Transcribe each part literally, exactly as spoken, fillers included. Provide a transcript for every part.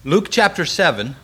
Luke chapter seven,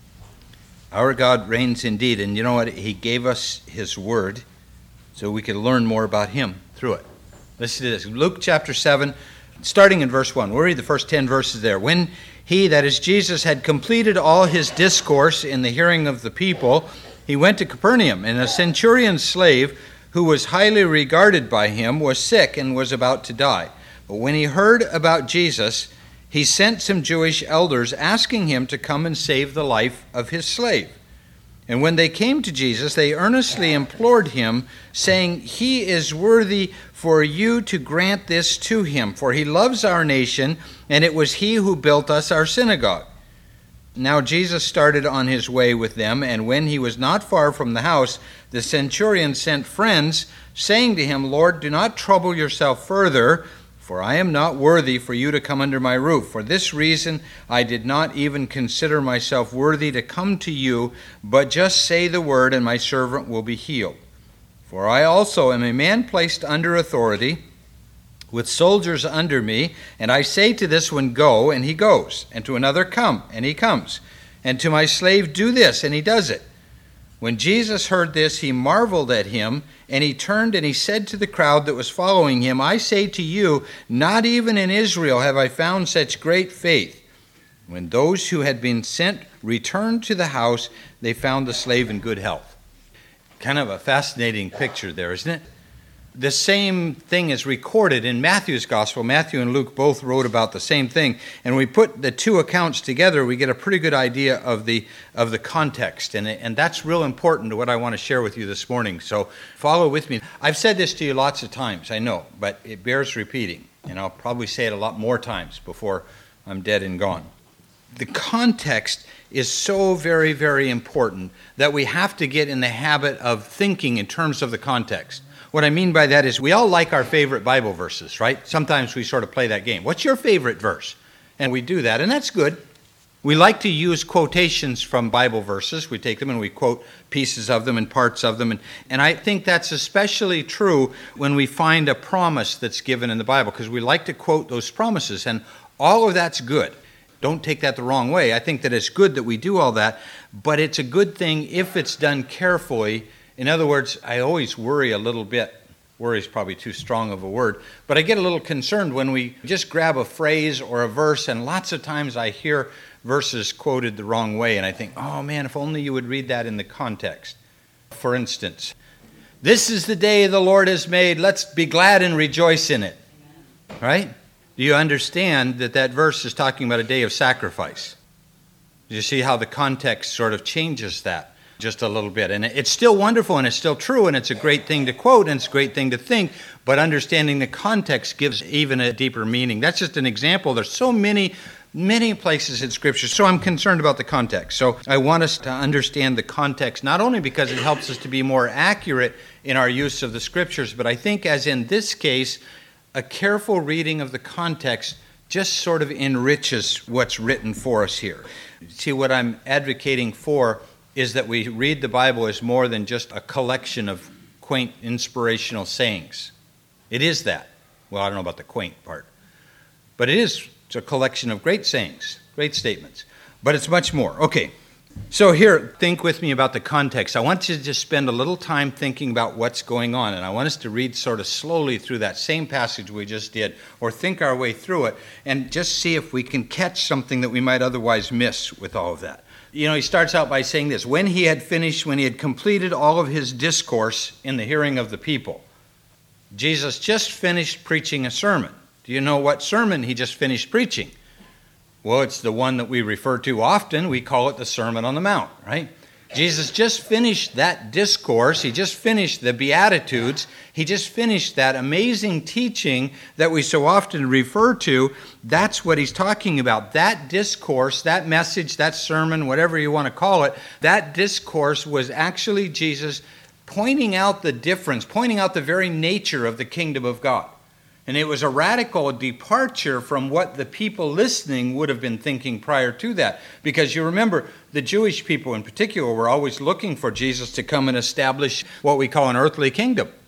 our God reigns indeed. And you know what? He gave us his word so we could learn more about him through it. Listen to this. Luke chapter seven, starting in verse one. We'll read the first ten verses there. When he, that is Jesus, had completed all his discourse in the hearing of the people, he went to Capernaum, and a centurion's slave, who was highly regarded by him, was sick and was about to die. But when he heard about Jesus, he sent some Jewish elders asking him to come and save the life of his slave. And when they came to Jesus, they earnestly implored him, saying, "He is worthy for you to grant this to him, for he loves our nation, and it was he who built us our synagogue." Now Jesus started on his way with them, and when he was not far from the house, the centurion sent friends, saying to him, "Lord, do not trouble yourself further, for I am not worthy for you to come under my roof. For this reason I did not even consider myself worthy to come to you, but just say the word, and my servant will be healed. For I also am a man placed under authority, with soldiers under me, and I say to this one, 'Go,' and he goes, and to another, 'Come,' and he comes, and to my slave, 'Do this,' and he does it." When Jesus heard this, he marveled at him, and he turned and he said to the crowd that was following him, "I say to you, not even in Israel have I found such great faith." When those who had been sent returned to the house, they found the slave in good health. Kind of a fascinating picture there, isn't it? The same thing is recorded in Matthew's gospel. Matthew and Luke both wrote about the same thing. And we put the two accounts together, we get a pretty good idea of the of the context. And, and that's real important to what I want to share with you this morning. So follow with me. I've said this to you lots of times, I know, but it bears repeating. And I'll probably say it a lot more times before I'm dead and gone. The context is so very, very important that we have to get in the habit of thinking in terms of the context. What I mean by that is we all like our favorite Bible verses, right? Sometimes we sort of play that game. What's your favorite verse? And we do that, and that's good. We like to use quotations from Bible verses. We take them and we quote pieces of them and parts of them. And, and I think that's especially true when we find a promise that's given in the Bible, because we like to quote those promises, and all of that's good. Don't take that the wrong way. I think that it's good that we do all that, but it's a good thing if it's done carefully. In other words, I always worry a little bit. Worry is probably too strong of a word. But I get a little concerned when we just grab a phrase or a verse, and lots of times I hear verses quoted the wrong way, and I think, oh man, if only you would read that in the context. For instance, "This is the day the Lord has made. Let's be glad and rejoice in it." Right? Do you understand that that verse is talking about a day of sacrifice? Do you see how the context sort of changes that just a little bit? And it's still wonderful, and it's still true, and it's a great thing to quote, and it's a great thing to think, but understanding the context gives even a deeper meaning. That's just an example. There's so many, many places in Scripture, so I'm concerned about the context. So I want us to understand the context, not only because it helps us to be more accurate in our use of the Scriptures, but I think, as in this case, a careful reading of the context just sort of enriches what's written for us here. See, what I'm advocating for is that we read the Bible as more than just a collection of quaint, inspirational sayings. It is that. Well, I don't know about the quaint part. But it is it's a collection of great sayings, great statements. But it's much more. Okay, so here, think with me about the context. I want you to just spend a little time thinking about what's going on, and I want us to read sort of slowly through that same passage we just did, or think our way through it, and just see if we can catch something that we might otherwise miss with all of that. You know, he starts out by saying this: when he had finished, when he had completed all of his discourse in the hearing of the people. Jesus just finished preaching a sermon. Do you know what sermon he just finished preaching? Well, it's the one that we refer to often. We call it the Sermon on the Mount, right? Jesus just finished that discourse. He just finished the Beatitudes. He just finished that amazing teaching that we so often refer to. That's what he's talking about. That discourse, that message, that sermon, whatever you want to call it, that discourse was actually Jesus pointing out the difference, pointing out the very nature of the kingdom of God. And it was a radical departure from what the people listening would have been thinking prior to that. Because you remember, the Jewish people in particular were always looking for Jesus to come and establish what we call an earthly kingdom.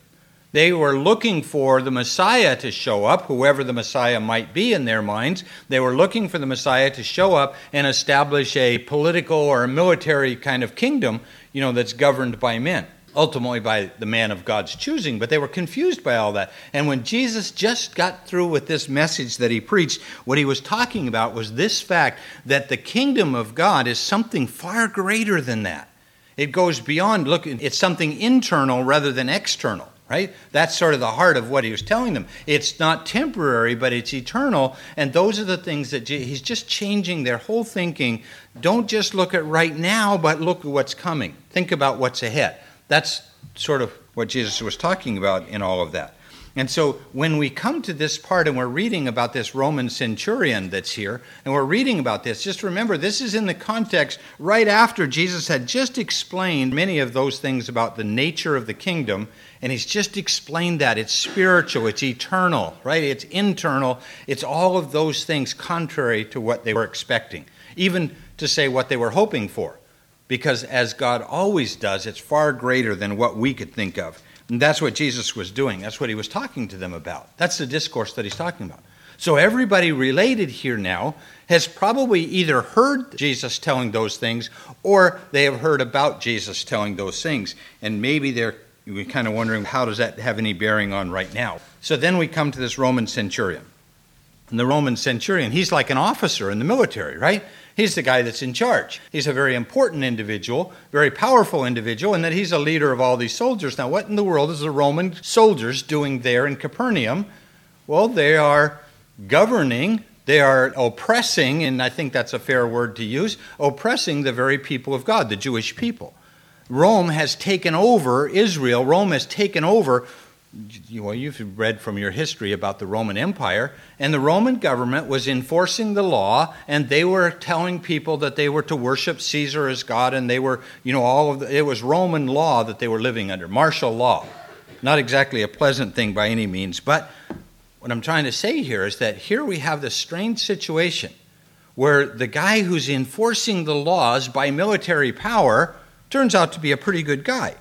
They were looking for the Messiah to show up, whoever the Messiah might be in their minds. They were looking for the Messiah to show up and establish a political or a military kind of kingdom, you know, that's governed by men, ultimately by the man of God's choosing. But they were confused by all that. And when Jesus just got through with this message that he preached, what he was talking about was this fact that the kingdom of God is something far greater than that. It goes beyond, look, it's something internal rather than external. Right? That's sort of the heart of what he was telling them. It's not temporary, but it's eternal. And those are the things that he's just changing their whole thinking. Don't just look at right now, but look at what's coming. Think about what's ahead. That's sort of what Jesus was talking about in all of that. And so when we come to this part and we're reading about this Roman centurion that's here, and we're reading about this, just remember this is in the context right after Jesus had just explained many of those things about the nature of the kingdom, and he's just explained that. It's spiritual, it's eternal, right? It's internal. It's all of those things contrary to what they were expecting, even to say what they were hoping for. Because as God always does, it's far greater than what we could think of. And that's what Jesus was doing. That's what he was talking to them about. That's the discourse that he's talking about. So everybody related here now has probably either heard Jesus telling those things or they have heard about Jesus telling those things. And maybe they're we're kind of wondering, how does that have any bearing on right now? So then we come to this Roman centurion. And the Roman centurion, he's like an officer in the military, right? He's the guy that's in charge. He's a very important individual, very powerful individual, and that he's a leader of all these soldiers. Now, what in the world is the Roman soldiers doing there in Capernaum? Well, they are governing, they are oppressing, and I think that's a fair word to use, oppressing the very people of God, the Jewish people. Rome has taken over Israel. Rome has taken over. Well, you've read from your history about the Roman Empire, and the Roman government was enforcing the law, and they were telling people that they were to worship Caesar as God, and they were, you know, all of the, it was Roman law that they were living under, martial law. Not exactly a pleasant thing by any means, but what I'm trying to say here is that here we have this strange situation where the guy who's enforcing the laws by military power turns out to be a pretty good guy.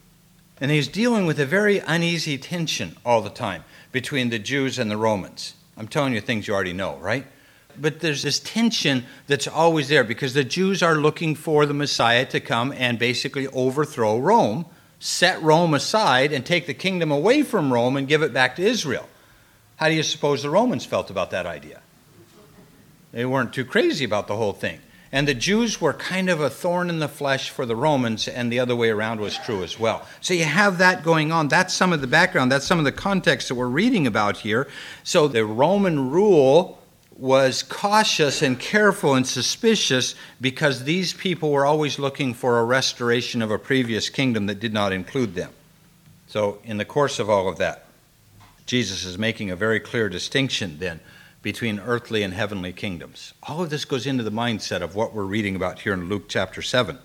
And he's dealing with a very uneasy tension all the time between the Jews and the Romans. I'm telling you things you already know, right? But there's this tension that's always there because the Jews are looking for the Messiah to come and basically overthrow Rome, set Rome aside, and take the kingdom away from Rome and give it back to Israel. How do you suppose the Romans felt about that idea? They weren't too crazy about the whole thing. And the Jews were kind of a thorn in the flesh for the Romans, and the other way around was true as well. So you have that going on. That's some of the background. That's some of the context that we're reading about here. So the Roman rule was cautious and careful and suspicious because these people were always looking for a restoration of a previous kingdom that did not include them. So in the course of all of that, Jesus is making a very clear distinction then between earthly and heavenly kingdoms. All of this goes into the mindset of what we're reading about here in Luke chapter seven.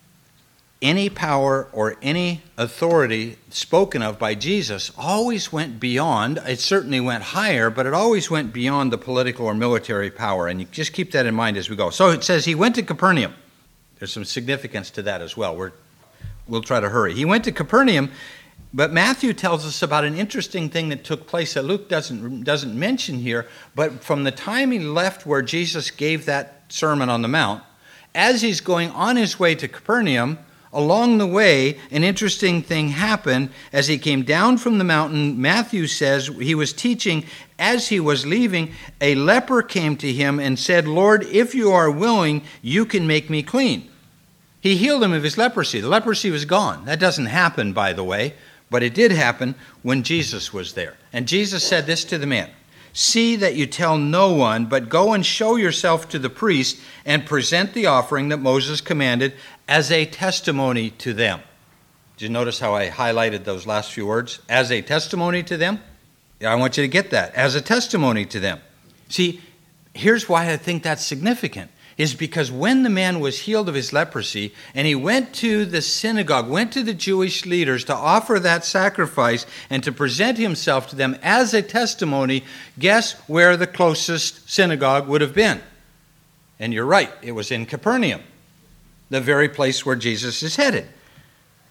Any power or any authority spoken of by Jesus always went beyond, it certainly went higher, but it always went beyond the political or military power. And you just keep that in mind as we go. So it says he went to Capernaum. There's some significance to that as well. We're, we'll try to hurry. He went to Capernaum. But Matthew tells us about an interesting thing that took place that Luke doesn't, doesn't mention here. But from the time he left where Jesus gave that Sermon on the Mount, as he's going on his way to Capernaum, along the way, an interesting thing happened. As he came down from the mountain, Matthew says he was teaching. As he was leaving, a leper came to him and said, "Lord, if you are willing, you can make me clean." He healed him of his leprosy. The leprosy was gone. That doesn't happen, by the way. But it did happen when Jesus was there. And Jesus said this to the man, "See that you tell no one, but go and show yourself to the priest and present the offering that Moses commanded as a testimony to them." Did you notice how I highlighted those last few words? As a testimony to them? Yeah, I want you to get that. As a testimony to them. See, here's why I think that's significant. Is because when the man was healed of his leprosy and he went to the synagogue, went to the Jewish leaders to offer that sacrifice and to present himself to them as a testimony, guess where the closest synagogue would have been? And you're right, it was in Capernaum, the very place where Jesus is headed.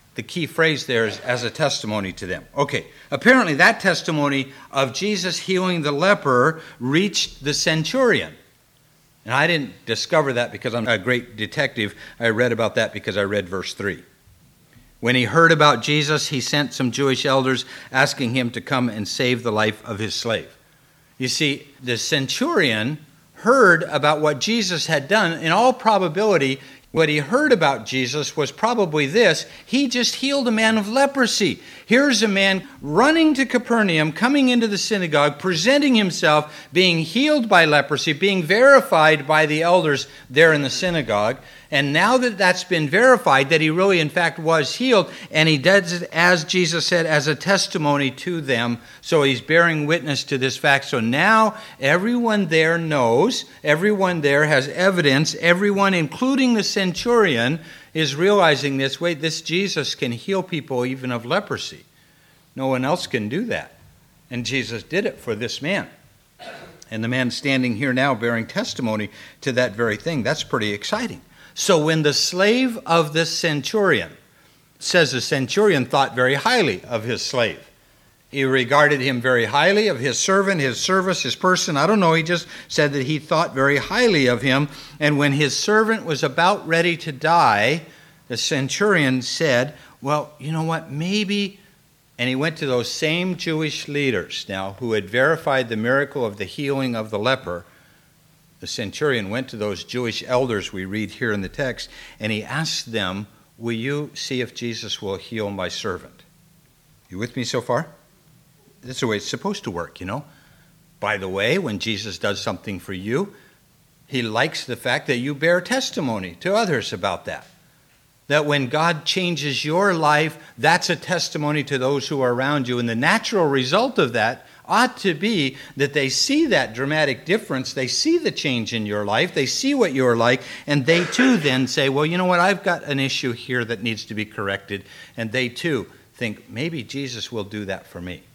The key phrase there is as a testimony to them. Okay, apparently that testimony of Jesus healing the leper reached the centurion. And I didn't discover that because I'm a great detective. I read about that because I read verse three. When he heard about Jesus, he sent some Jewish elders asking him to come and save the life of his slave. You see, the centurion heard about what Jesus had done. In all probability, what he heard about Jesus was probably this: he just healed a man of leprosy. Here's a man running to Capernaum, coming into the synagogue, presenting himself, being healed by leprosy, being verified by the elders there in the synagogue. And now that that's been verified, that he really in fact was healed, and he does it, as Jesus said, as a testimony to them. So he's bearing witness to this fact. So now everyone there knows, everyone there has evidence, everyone, including the centurion, is realizing this. Wait, this Jesus can heal people even of leprosy. No one else can do that. And Jesus did it for this man. And the man standing here now bearing testimony to that very thing. That's pretty exciting. So when the slave of this centurion, says the centurion thought very highly of his slave. He regarded him very highly, of his servant, his service, his person. I don't know, he just said that he thought very highly of him. And when his servant was about ready to die, the centurion said, well, you know what, maybe... And he went to those same Jewish leaders now who had verified the miracle of the healing of the leper. The centurion went to those Jewish elders we read here in the text, and he asked them, will you see if Jesus will heal my servant? You with me so far? That's the way it's supposed to work, you know. By the way, when Jesus does something for you, he likes the fact that you bear testimony to others about that. That when God changes your life, that's a testimony to those who are around you. And the natural result of that ought to be that they see that dramatic difference. They see the change in your life. They see what you're like. And they too then say, well, you know what? I've got an issue here that needs to be corrected. And they too think, maybe Jesus will do that for me.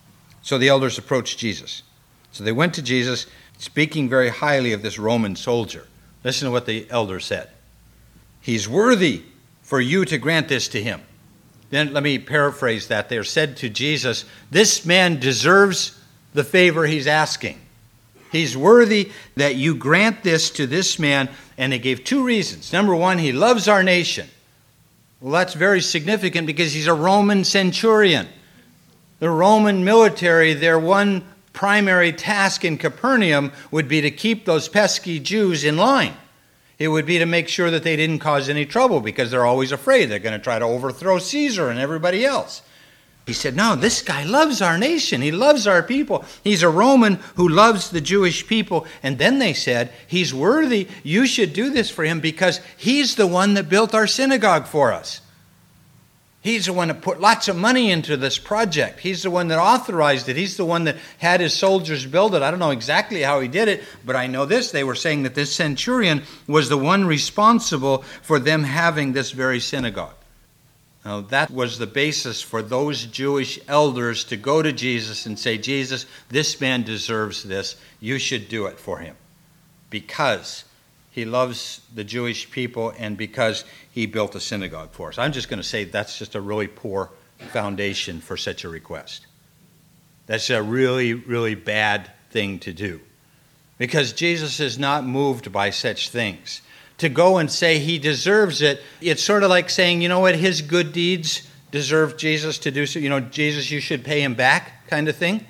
So the elders approached Jesus. So they went to Jesus, speaking very highly of this Roman soldier. Listen to what the elders said. He's worthy for you to grant this to him. Then let me paraphrase that. They said to Jesus, this man deserves the favor he's asking. He's worthy that you grant this to this man. And they gave two reasons. Number one, he loves our nation. Well, that's very significant because he's a Roman centurion. The Roman military, their one primary task in Capernaum would be to keep those pesky Jews in line. It would be to make sure that they didn't cause any trouble because they're always afraid they're going to try to overthrow Caesar and everybody else. He said, no, this guy loves our nation. He loves our people. He's a Roman who loves the Jewish people. And then they said, he's worthy. You should do this for him because he's the one that built our synagogue for us. He's the one that put lots of money into this project. He's the one that authorized it. He's the one that had his soldiers build it. I don't know exactly how he did it, but I know this. They were saying that this centurion was the one responsible for them having this very synagogue. Now, that was the basis for those Jewish elders to go to Jesus and say, Jesus, this man deserves this. You should do it for him because he loves the Jewish people and because he built a synagogue for us. I'm just going to say that's just a really poor foundation for such a request. That's a really, really bad thing to do because Jesus is not moved by such things. To go and say he deserves it, it's sort of like saying, you know what, his good deeds deserve Jesus to do so. You know, Jesus, you should pay him back kind of thing.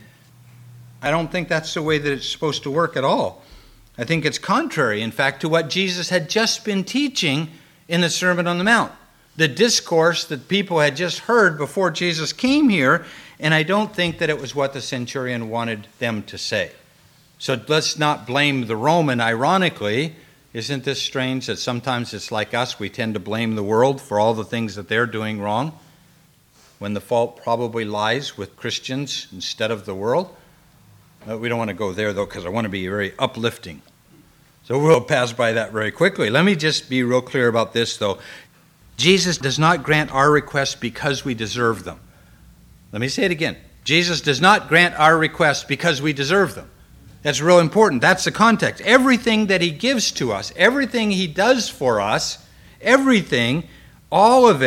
I don't think that's the way that it's supposed to work at all. I think it's contrary, in fact, to what Jesus had just been teaching in the Sermon on the Mount. The discourse that people had just heard before Jesus came here, and I don't think that it was what the centurion wanted them to say. So let's not blame the Roman, ironically. Isn't this strange that sometimes it's like us, we tend to blame the world for all the things that they're doing wrong, when the fault probably lies with Christians instead of the world? Uh, we don't want to go there, though, because I want to be very uplifting. So we'll pass by that very quickly. Let me just be real clear about this, though. Jesus does not grant our requests because we deserve them. Let me say it again. Jesus does not grant our requests because we deserve them. That's real important. That's the context. Everything that he gives to us, everything he does for us, everything, all of it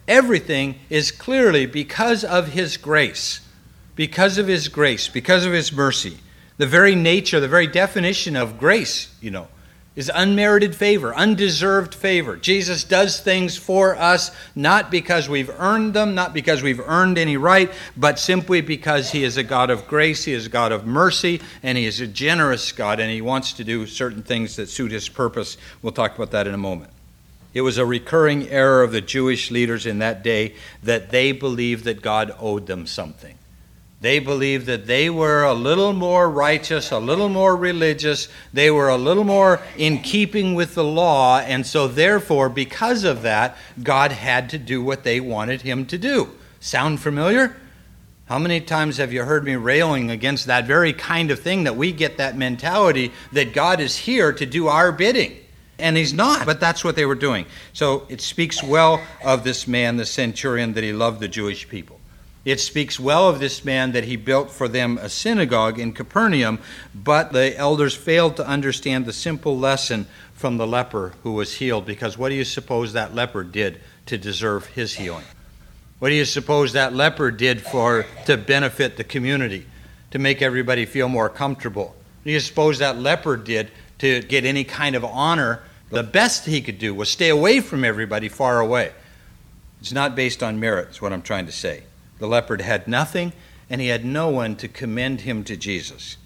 Everything is clearly because of his grace. Because of his grace, because of his mercy. The very nature, the very definition of grace, you know, is unmerited favor, undeserved favor. Jesus does things for us not because we've earned them, not because we've earned any right, but simply because he is a God of grace, he is a God of mercy, and he is a generous God, and he wants to do certain things that suit his purpose. We'll talk about that in a moment. It was a recurring error of the Jewish leaders in that day that they believed that God owed them something. They believed that they were a little more righteous, a little more religious. They were a little more in keeping with the law. And so therefore, because of that, God had to do what they wanted him to do. Sound familiar? How many times have you heard me railing against that very kind of thing, that we get that mentality that God is here to do our bidding? And he's not, but that's what they were doing. So it speaks well of this man, the centurion, that he loved the Jewish people. It speaks well of this man that he built for them a synagogue in Capernaum, but the elders failed to understand the simple lesson from the leper who was healed, because what do you suppose that leper did to deserve his healing? What do you suppose that leper did for to benefit the community, to make everybody feel more comfortable? What do you suppose that leper did to get any kind of honor? The best he could do was stay away from everybody far away. It's not based on merit, is what I'm trying to say. The leper had nothing, and he had no one to commend him to Jesus.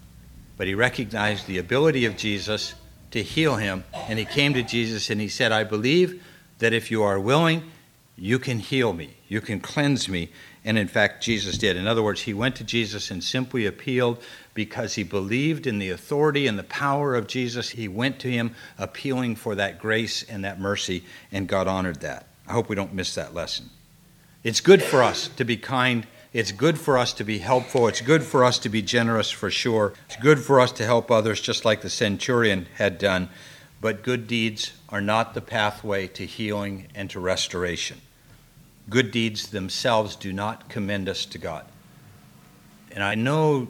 But he recognized the ability of Jesus to heal him, and he came to Jesus and he said, I believe that if you are willing, you can heal me, you can cleanse me. And in fact, Jesus did. In other words, he went to Jesus and simply appealed because he believed in the authority and the power of Jesus. He went to him appealing for that grace and that mercy, and God honored that. I hope we don't miss that lesson. It's good for us to be kind. It's good for us to be helpful. It's good for us to be generous, for sure. It's good for us to help others, just like the centurion had done. But good deeds are not the pathway to healing and to restoration. Good deeds themselves do not commend us to God. And I know,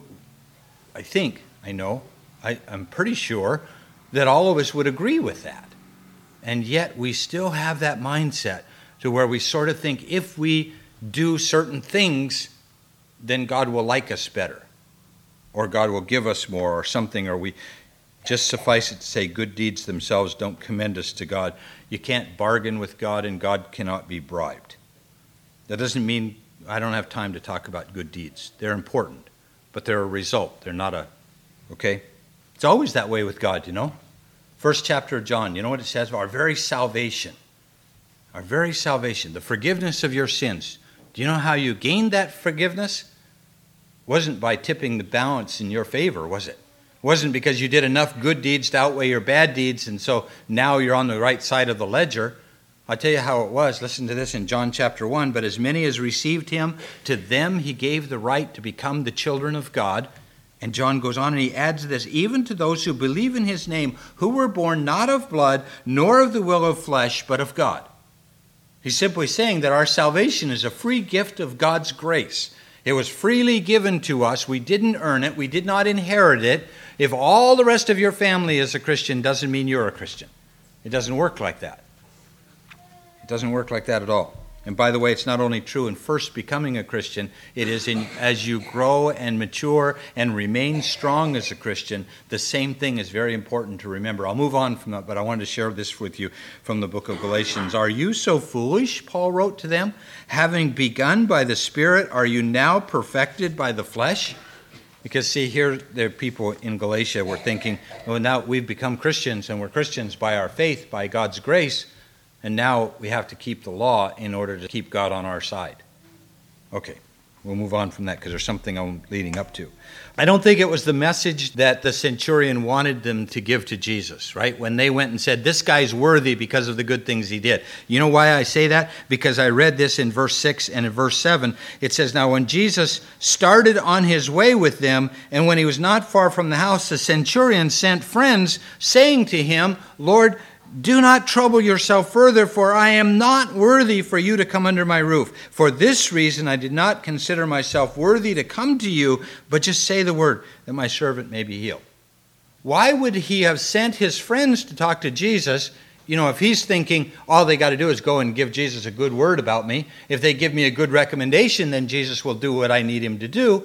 I think, I know, I, I'm pretty sure that all of us would agree with that. And yet we still have that mindset to where we sort of think if we do certain things, then God will like us better, or God will give us more, or something, or we just suffice it to say good deeds themselves don't commend us to God. You can't bargain with God, and God cannot be bribed. That doesn't mean I don't have time to talk about good deeds. They're important, but they're a result. They're not a, okay? It's always that way with God, you know? First chapter of John, you know what it says? Our very salvation. Our very salvation, the forgiveness of your sins. Do you know how you gained that forgiveness? It wasn't by tipping the balance in your favor, was it? It wasn't because you did enough good deeds to outweigh your bad deeds, and so now you're on the right side of the ledger. I'll tell you how it was. Listen to this in John chapter one. But as many as received him, to them he gave the right to become the children of God. And John goes on and he adds this, even to those who believe in his name, who were born not of blood, nor of the will of flesh, but of God. He's simply saying that our salvation is a free gift of God's grace. It was freely given to us. We didn't earn it. We did not inherit it. If all the rest of your family is a Christian, doesn't mean you're a Christian. It doesn't work like that. It doesn't work like that at all. And by the way, it's not only true in first becoming a Christian, it is in as you grow and mature and remain strong as a Christian, the same thing is very important to remember. I'll move on from that, but I wanted to share this with you from the book of Galatians. Are you so foolish, Paul wrote to them? Having begun by the Spirit, are you now perfected by the flesh? Because see, here there are people in Galatia were thinking, well, now we've become Christians, and we're Christians by our faith, by God's grace, and now we have to keep the law in order to keep God on our side. Okay, we'll move on from that because there's something I'm leading up to. I don't think it was the message that the centurion wanted them to give to Jesus, right? When they went and said, this guy's worthy because of the good things he did. You know why I say that? Because I read this in verse six and in verse seven. It says, now when Jesus started on his way with them, and when he was not far from the house, the centurion sent friends saying to him, Lord, do not trouble yourself further, for I am not worthy for you to come under my roof. For this reason I did not consider myself worthy to come to you, but just say the word, that my servant may be healed. Why would he have sent his friends to talk to Jesus You know, if he's thinking all they got to do is go and give Jesus a good word about me, if they give me a good recommendation, then Jesus will do what I need him to do.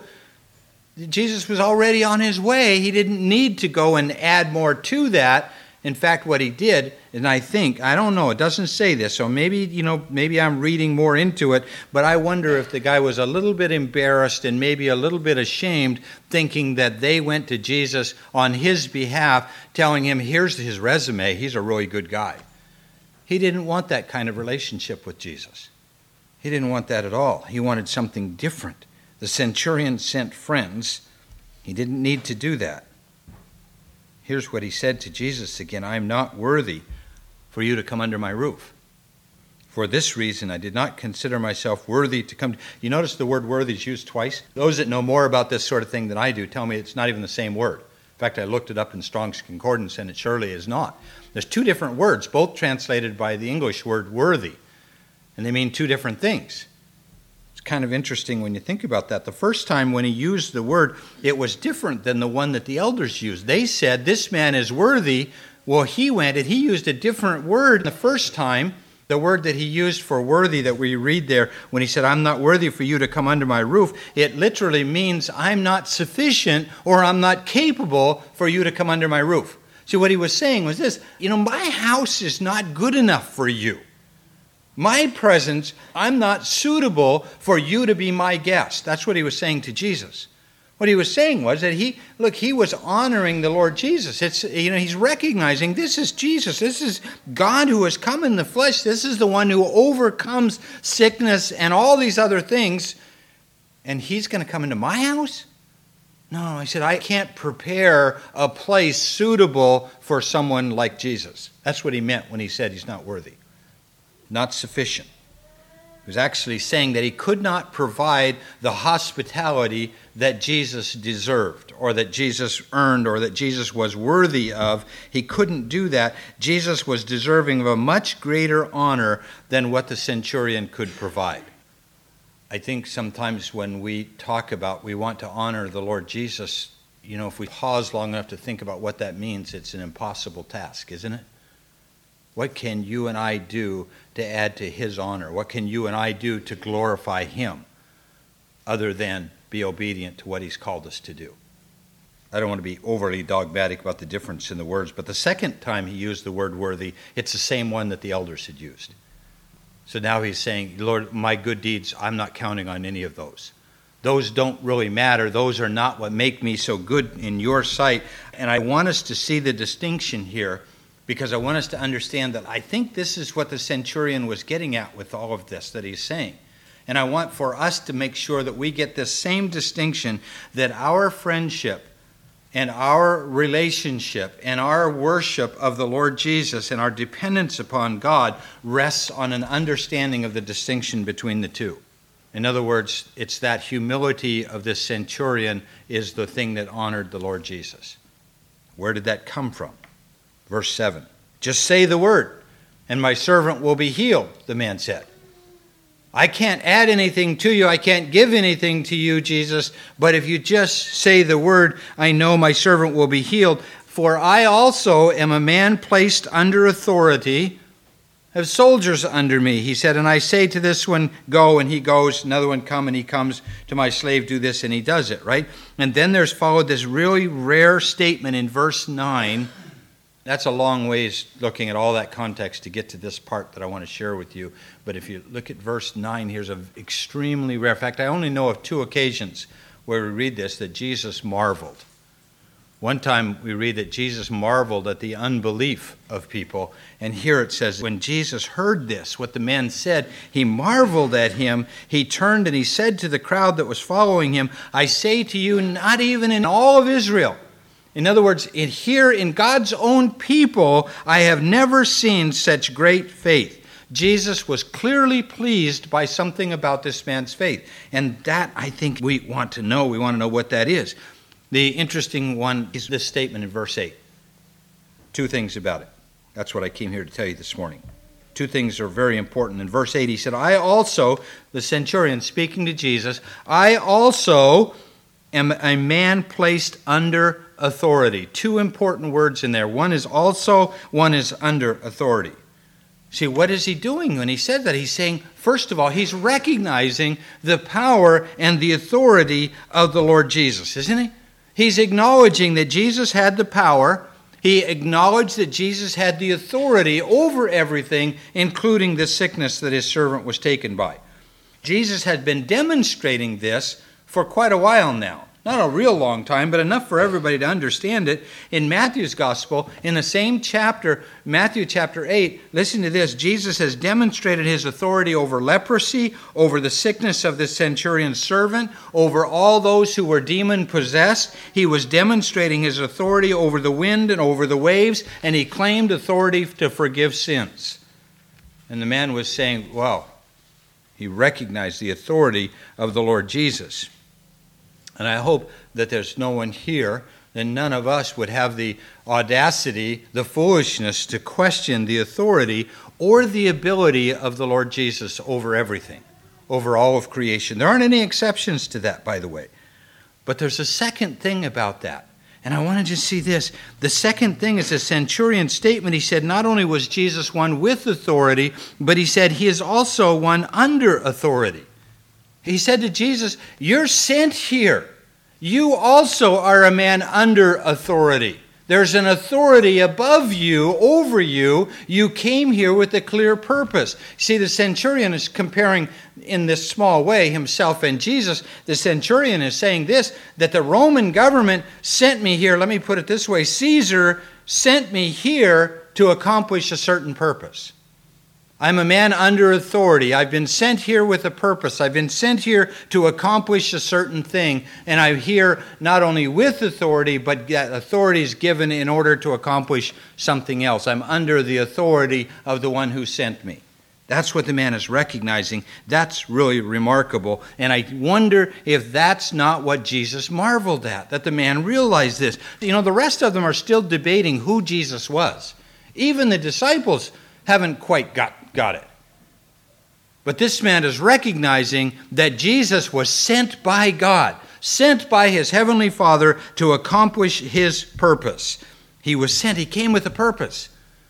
Jesus was already on his way. He didn't need to go and add more to that. In fact, what he did, and I think, I don't know, it doesn't say this, so maybe, you know, maybe I'm reading more into it, but I wonder if the guy was a little bit embarrassed and maybe a little bit ashamed, thinking that they went to Jesus on his behalf, telling him, here's his resume, he's a really good guy. He didn't want that kind of relationship with Jesus. He didn't want that at all. He wanted something different. The centurion sent friends. He didn't need to do that. Here's what he said to Jesus again, I am not worthy for you to come under my roof. For this reason, I did not consider myself worthy to come. You notice the word worthy is used twice? Those that know more about this sort of thing than I do tell me it's not even the same word. In fact, I looked it up in Strong's Concordance, and it surely is not. There's two different words, both translated by the English word worthy, and they mean two different things. Kind of interesting when you think about that. The first time when he used the word, it was different than the one that the elders used. They said, this man is worthy. Well, he went and he used a different word the first time. The word that he used for worthy that we read there, when he said, I'm not worthy for you to come under my roof, it literally means I'm not sufficient or I'm not capable for you to come under my roof. See, what he was saying was this, you know, my house is not good enough for you. My presence, I'm not suitable for you to be my guest. That's what he was saying to Jesus. What he was saying was that he, look, he was honoring the Lord Jesus. It's, you know, he's recognizing this is Jesus. This is God who has come in the flesh. This is the one who overcomes sickness and all these other things. And he's going to come into my house? No, I said, I can't prepare a place suitable for someone like Jesus. That's what he meant when he said he's not worthy. Not sufficient. He was actually saying that he could not provide the hospitality that Jesus deserved or that Jesus earned or that Jesus was worthy of. He couldn't do that. Jesus was deserving of a much greater honor than what the centurion could provide. I think sometimes when we talk about we want to honor the Lord Jesus, you know, if we pause long enough to think about what that means, it's an impossible task, isn't it? What can you and I do to add to his honor? What can you and I do to glorify him other than be obedient to what he's called us to do? I don't want to be overly dogmatic about the difference in the words, but the second time he used the word worthy, it's the same one that the elders had used. So now he's saying, Lord, my good deeds, I'm not counting on any of those. Those don't really matter. Those are not what make me so good in your sight. And I want us to see the distinction here, because I want us to understand that I think this is what the centurion was getting at with all of this that he's saying. And I want for us to make sure that we get this same distinction, that our friendship and our relationship and our worship of the Lord Jesus and our dependence upon God rests on an understanding of the distinction between the two. In other words, it's that humility of this centurion is the thing that honored the Lord Jesus. Where did that come from? Verse seven, just say the word, and my servant will be healed, the man said. I can't add anything to you. I can't give anything to you, Jesus, but if you just say the word, I know my servant will be healed. For I also am a man placed under authority, have soldiers under me. He said, and I say to this one, go, and he goes. Another one, come, and he comes. To my slave, do this, and he does it, right? And then there's followed this really rare statement in verse nine. That's a long ways looking at all that context to get to this part that I want to share with you. But if you look at verse nine, here's an extremely rare. In fact, I only know of two occasions where we read this, that Jesus marveled. One time we read that Jesus marveled at the unbelief of people. And here it says, when Jesus heard this, what the man said, he marveled at him. He turned and he said to the crowd that was following him, I say to you, not even in all of Israel. In other words, in here in God's own people, I have never seen such great faith. Jesus was clearly pleased by something about this man's faith. And that, I think, we want to know. We want to know what that is. The interesting one is this statement in verse eight. Two things about it. That's what I came here to tell you this morning. Two things are very important. In verse eight, he said, I also, the centurion speaking to Jesus, I also am a man placed under authority. Two important words in there. One is also, one is under authority. See, what is he doing when he said that? He's saying, first of all, he's recognizing the power and the authority of the Lord Jesus, isn't he? He's acknowledging that Jesus had the power. He acknowledged that Jesus had the authority over everything, including the sickness that his servant was taken by. Jesus had been demonstrating this for quite a while now. Not a real long time, but enough for everybody to understand it. In Matthew's gospel, in the same chapter, Matthew chapter eight, listen to this. Jesus has demonstrated his authority over leprosy, over the sickness of the centurion's servant, over all those who were demon-possessed. He was demonstrating his authority over the wind and over the waves, and he claimed authority to forgive sins. And the man was saying, wow, he recognized the authority of the Lord Jesus. And I hope that there's no one here, and none of us would have the audacity, the foolishness to question the authority or the ability of the Lord Jesus over everything, over all of creation. There aren't any exceptions to that, by the way. But there's a second thing about that. And I want to just see this. The second thing is a centurion statement. He said not only was Jesus one with authority, but he said he is also one under authority. He said to Jesus, you're sent here. You also are a man under authority. There's an authority above you, over you. You came here with a clear purpose. See, the centurion is comparing in this small way himself and Jesus. The centurion is saying this, that the Roman government sent me here. Let me put it this way. Caesar sent me here to accomplish a certain purpose. I'm a man under authority. I've been sent here with a purpose. I've been sent here to accomplish a certain thing. And I'm here not only with authority, but that authority is given in order to accomplish something else. I'm under the authority of the one who sent me. That's what the man is recognizing. That's really remarkable. And I wonder if that's not what Jesus marveled at, that the man realized this. You know, the rest of them are still debating who Jesus was. Even the disciples haven't quite got Got it. But this man is recognizing that Jesus was sent by God, sent by his heavenly Father to accomplish his purpose. He was sent. He came with a purpose.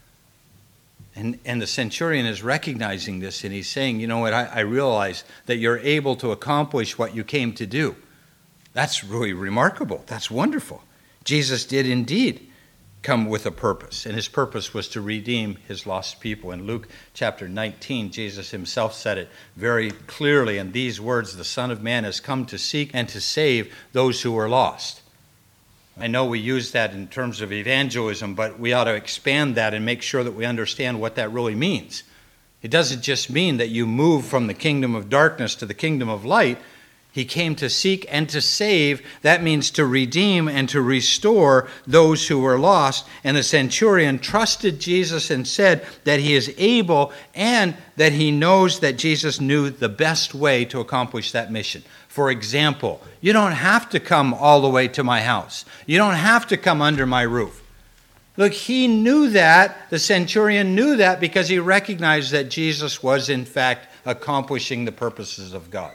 And, and the centurion is recognizing this, and he's saying, you know what, I, I realize that you're able to accomplish what you came to do. That's really remarkable. That's wonderful. Jesus did indeed come with a purpose, and his purpose was to redeem his lost people. In Luke chapter nineteen, Jesus himself said it very clearly in these words, the Son of Man has come to seek and to save those who are lost. I know we use that in terms of evangelism, but we ought to expand that and make sure that we understand what that really means. It doesn't just mean that you move from the kingdom of darkness to the kingdom of light. He came to seek and to save. That means to redeem and to restore those who were lost. And the centurion trusted Jesus and said that he is able and that he knows that Jesus knew the best way to accomplish that mission. For example, you don't have to come all the way to my house. You don't have to come under my roof. Look, he knew that, the centurion knew that because he recognized that Jesus was in fact accomplishing the purposes of God.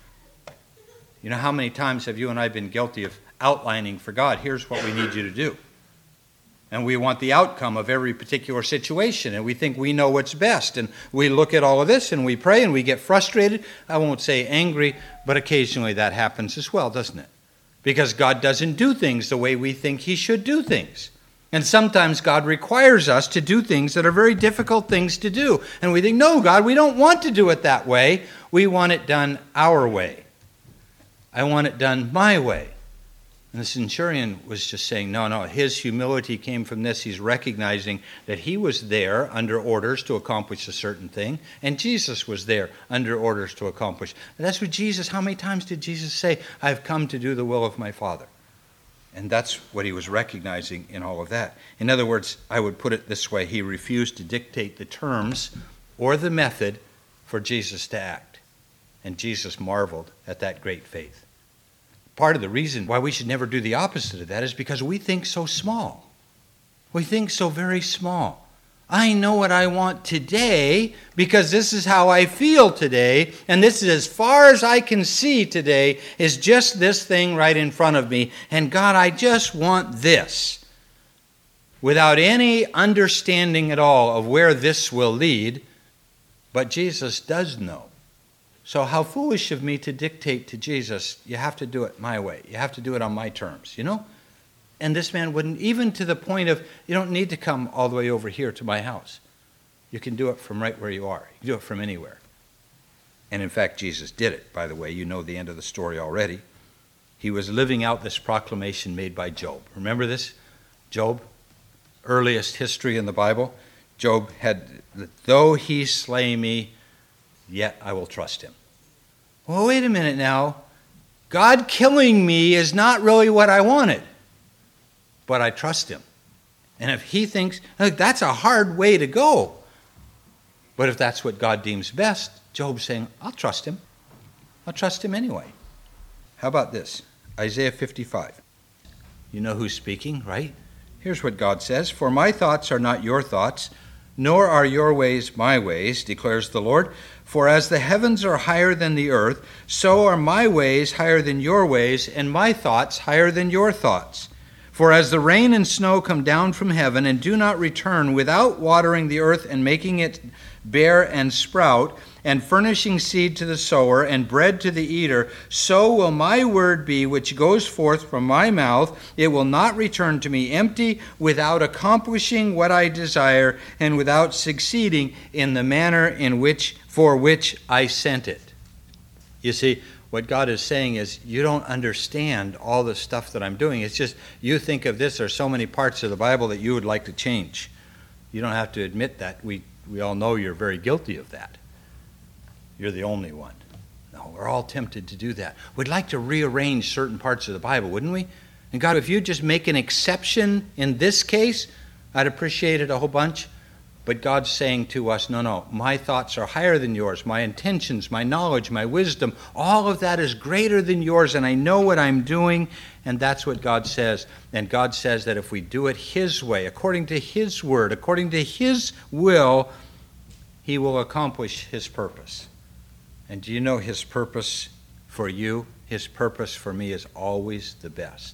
You know, how many times have you and I been guilty of outlining for God, here's what we need you to do. And we want the outcome of every particular situation, and we think we know what's best. And we look at all of this, and we pray, and we get frustrated. I won't say angry, but occasionally that happens as well, doesn't it? Because God doesn't do things the way we think he should do things. And sometimes God requires us to do things that are very difficult things to do. And we think, no, God, we don't want to do it that way. We want it done our way. I want it done my way. And the centurion was just saying, no, no, his humility came from this. He's recognizing that he was there under orders to accomplish a certain thing, and Jesus was there under orders to accomplish. And that's what Jesus, how many times did Jesus say, I've come to do the will of my Father? And that's what he was recognizing in all of that. In other words, I would put it this way, he refused to dictate the terms or the method for Jesus to act. And Jesus marveled at that great faith. Part of the reason why we should never do the opposite of that is because we think so small. We think so very small. I know what I want today because this is how I feel today, and this is as far as I can see today is just this thing right in front of me. And God, I just want this. Without any understanding at all of where this will lead, but Jesus does know. So how foolish of me to dictate to Jesus, you have to do it my way. You have to do it on my terms, you know? And this man wouldn't, even to the point of, you don't need to come all the way over here to my house. You can do it from right where you are. You can do it from anywhere. And in fact, Jesus did it, by the way. You know the end of the story already. He was living out this proclamation made by Job. Remember this? Job, earliest history in the Bible. Job had, though he slay me, yet I will trust him. Well, wait a minute now. God killing me is not really what I wanted. But I trust him. And if he thinks, look, that's a hard way to go. But if that's what God deems best, Job's saying, I'll trust him. I'll trust him anyway. How about this? Isaiah fifty-five. You know who's speaking, right? Here's what God says. For my thoughts are not your thoughts, nor are your ways my ways, declares the Lord. For as the heavens are higher than the earth, so are my ways higher than your ways, and my thoughts higher than your thoughts. For as the rain and snow come down from heaven and do not return without watering the earth and making it bear and sprout, and furnishing seed to the sower and bread to the eater, so will my word be which goes forth from my mouth. It will not return to me empty, without accomplishing what I desire, and without succeeding in the manner in which for which I sent it. You see, what God is saying is, you don't understand all the stuff that I'm doing. It's just, you think of this, there's so many parts of the Bible that you would like to change. You don't have to admit that. We, we all know you're very guilty of that. You're the only one. No, we're all tempted to do that. We'd like to rearrange certain parts of the Bible, wouldn't we? And God, if you just make an exception in this case, I'd appreciate it a whole bunch. But God's saying to us, no, no, my thoughts are higher than yours. My intentions, my knowledge, my wisdom, all of that is greater than yours, and I know what I'm doing, and that's what God says. And God says that if we do it his way, according to his word, according to his will, he will accomplish his purpose. And do you know his purpose for you? His purpose for me is always the best.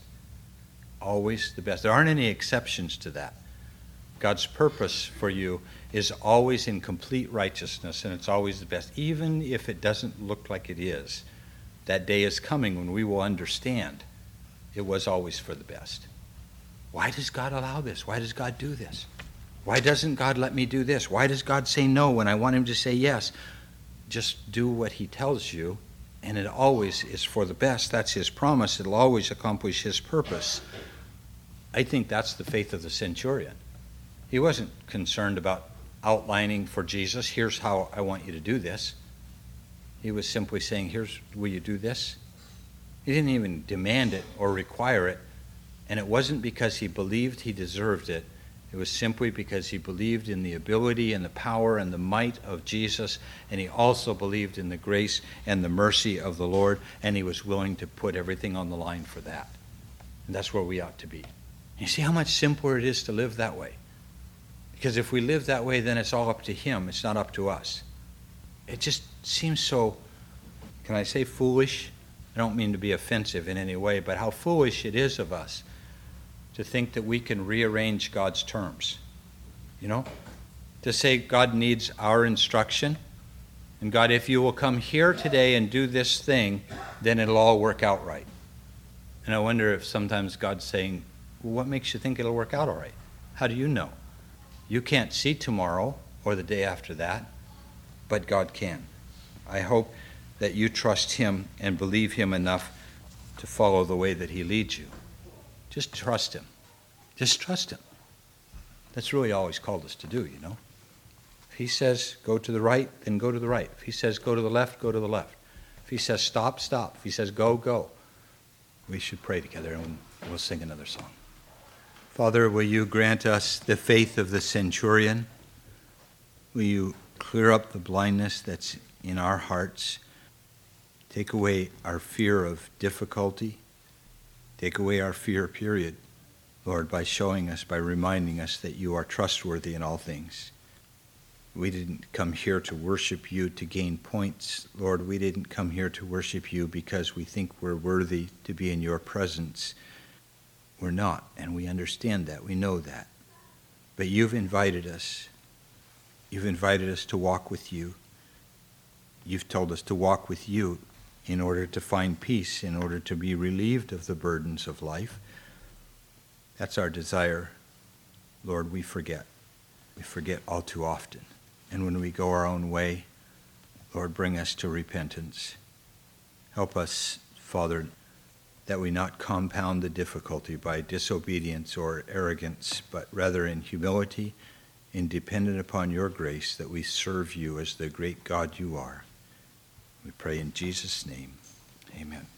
Always the best. There aren't any exceptions to that. God's purpose for you is always in complete righteousness, and it's always the best, even if it doesn't look like it is. That day is coming when we will understand it was always for the best. Why does God allow this? Why does God do this? Why doesn't God let me do this? Why does God say no when I want him to say yes? Just do what he tells you, and it always is for the best. That's his promise. It'll always accomplish his purpose. I think that's the faith of the centurion. He wasn't concerned about outlining for Jesus, here's how I want you to do this. He was simply saying, here's, will you do this? He didn't even demand it or require it. And it wasn't because he believed he deserved it. It was simply because he believed in the ability and the power and the might of Jesus, and he also believed in the grace and the mercy of the Lord, and he was willing to put everything on the line for that. And that's where we ought to be. You see how much simpler it is to live that way? Because if we live that way, then it's all up to him. It's not up to us. It just seems so, can I say foolish? I don't mean to be offensive in any way, but how foolish it is of us to think that we can rearrange God's terms. You know? To say God needs our instruction. And God, if you will come here today and do this thing, then it'll all work out right. And I wonder if sometimes God's saying, well, what makes you think it'll work out all right? How do you know? You can't see tomorrow or the day after that, but God can. I hope that you trust him and believe him enough to follow the way that he leads you. Just trust him. Just trust him. That's really all he's called us to do, you know. If he says go to the right, then go to the right. If he says go to the left, go to the left. If he says stop, stop. If he says go, go. We should pray together and we'll sing another song. Father, will you grant us the faith of the centurion? Will you clear up the blindness that's in our hearts? Take away our fear of difficulty. Take away our fear, period. Lord, by showing us, by reminding us that you are trustworthy in all things. We didn't come here to worship you to gain points. Lord, we didn't come here to worship you because we think we're worthy to be in your presence. We're not, and we understand that. We know that. But you've invited us. You've invited us to walk with you. You've told us to walk with you in order to find peace, in order to be relieved of the burdens of life. That's our desire. Lord, we forget. We forget all too often. And when we go our own way, Lord, bring us to repentance. Help us, Father, that we not compound the difficulty by disobedience or arrogance, but rather in humility, in dependent upon your grace, that we serve you as the great God you are. We pray in Jesus' name. Amen.